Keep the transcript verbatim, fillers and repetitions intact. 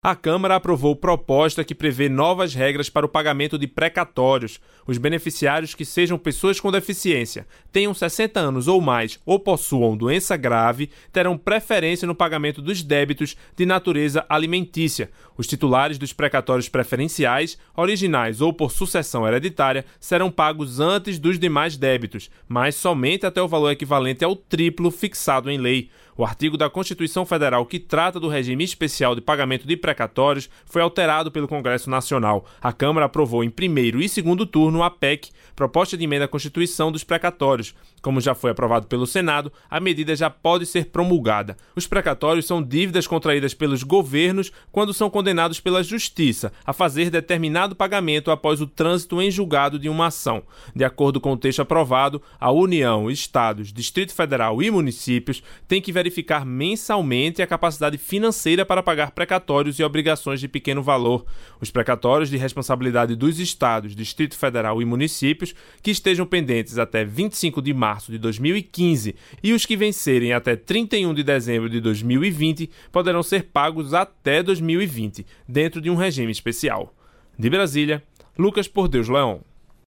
A Câmara aprovou proposta que prevê novas regras para o pagamento de precatórios. Os beneficiários que sejam pessoas com deficiência, tenham sessenta anos ou mais ou possuam doença grave, terão preferência no pagamento dos débitos de natureza alimentícia. Os titulares dos precatórios preferenciais, originais ou por sucessão hereditária, serão pagos antes dos demais débitos, mas somente até o valor equivalente ao triplo fixado em lei. O artigo da Constituição Federal que trata do regime especial de pagamento de precatórios foi alterado pelo Congresso Nacional. A Câmara aprovou em primeiro e segundo turno a P E C, Proposta de Emenda à Constituição dos Precatórios. Como já foi aprovado pelo Senado, a medida já pode ser promulgada. Os precatórios são dívidas contraídas pelos governos quando são condenados pela Justiça a fazer determinado pagamento após o trânsito em julgado de uma ação. De acordo com o texto aprovado, a União, Estados, Distrito Federal e municípios têm que verificar mensalmente a capacidade financeira para pagar precatórios e obrigações de pequeno valor. Os precatórios de responsabilidade dos Estados, Distrito Federal e municípios que estejam pendentes até vinte e cinco de março de dois mil e quinze e os que vencerem até trinta e um de dezembro de dois mil e vinte poderão ser pagos até dois mil e vinte, dentro de um regime especial. De Brasília, Lucas Por Deus Leão.